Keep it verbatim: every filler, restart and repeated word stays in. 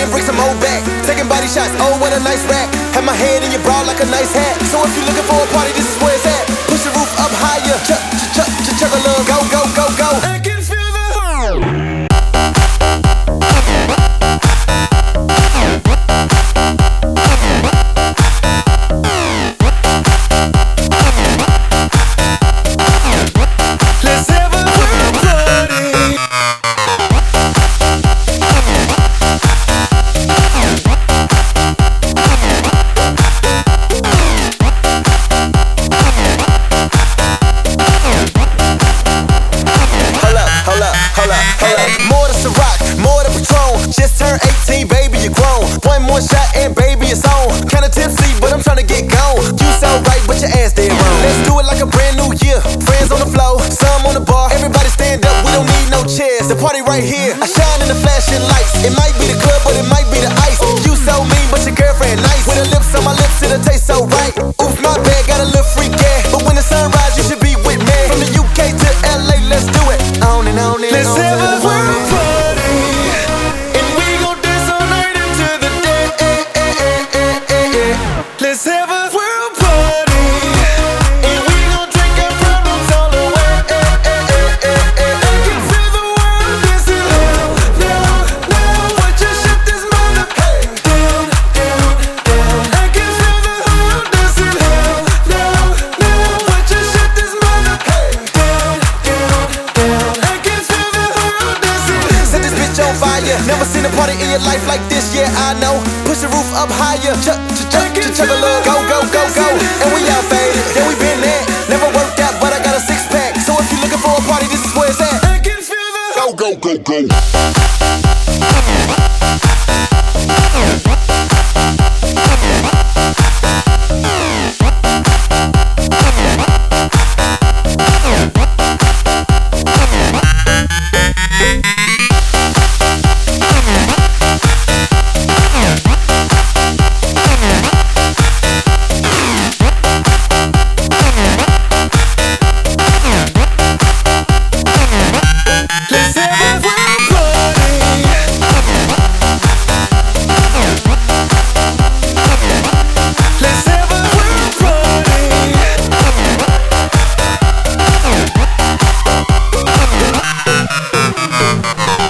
and bring some more back. Taking body shots, oh what a nice rack. Have my head in your bra like a nice hat. So if you're looking for a party, this is where it's at. Push the roof up higher, chuck, chuck, chuck, chuck a little, go, go, go, go. I can feel the let's have a world party. More to Ciroc, more to Patron. Just turned eighteen, baby, you're grown. One more shot and baby, it's on. Kinda tipsy, but I'm tryna get gone. You so right, but your ass dead wrong. Let's do it like a brand new year. Friends on the floor, some on the bar. Everybody stand up, we don't need no chairs. The party right here, I shine in the flashing lights. It might be the club, but it might be the ice. You so mean, but your girlfriend nice. With her lips on my lips, it'll taste so right. Oof, my bad, got a little freak, yeah. But when the sun rises, you should be with me. From the U K to L A, let's do it. On and on and let's on. Have a world party, and we gon' dance all night into the day. Let's have a world party, and we gon' drink our problems all away. I can feel the world dancing now, now, now. Watch us shut this mother down, down, down. I can feel the world dancing now, now, now. Watch us shut this mother down, down, down. I can feel the world dancing. Set this bitch on fire. Never seen a party in your life like this, yeah, I know. Push the roof up higher, chuck, chuck, chuck, chuck, chuck a little, go, go, go, go. And we out faded, yeah, we been there. Never worked out, but I got a six pack. So if you're looking for a party, this is where it's at. I can feel the go, go, go, go.